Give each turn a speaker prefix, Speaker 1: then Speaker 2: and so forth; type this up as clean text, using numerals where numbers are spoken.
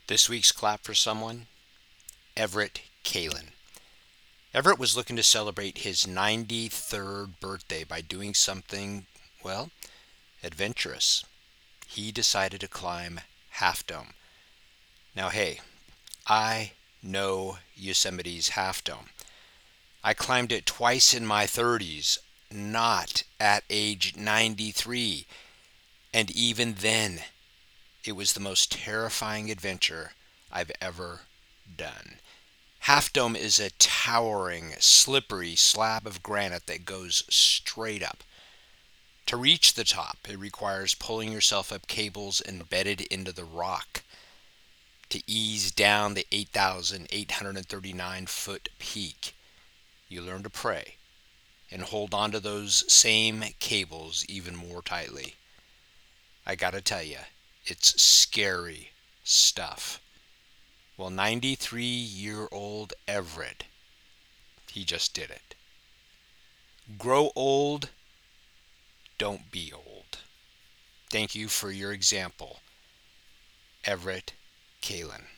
Speaker 1: This week's clap for someone, Everett Kalin. Everett was looking to celebrate his 93rd birthday by doing something, well, adventurous. He decided to climb Half Dome. Now, hey, I know Yosemite's Half Dome. I climbed it twice in my 30s, not at age 93. And even then, it was the most terrifying adventure I've ever done. Half Dome is a towering, slippery slab of granite that goes straight up. To reach the top, it requires pulling yourself up cables embedded into the rock. To ease down the 8,839-foot peak, you learn to pray and hold on to those same cables even more tightly. I gotta tell you, it's scary stuff. Well, 93-year-old Everett, he just did it. Grow old, don't be old. Thank you for your example, Everett Kalin.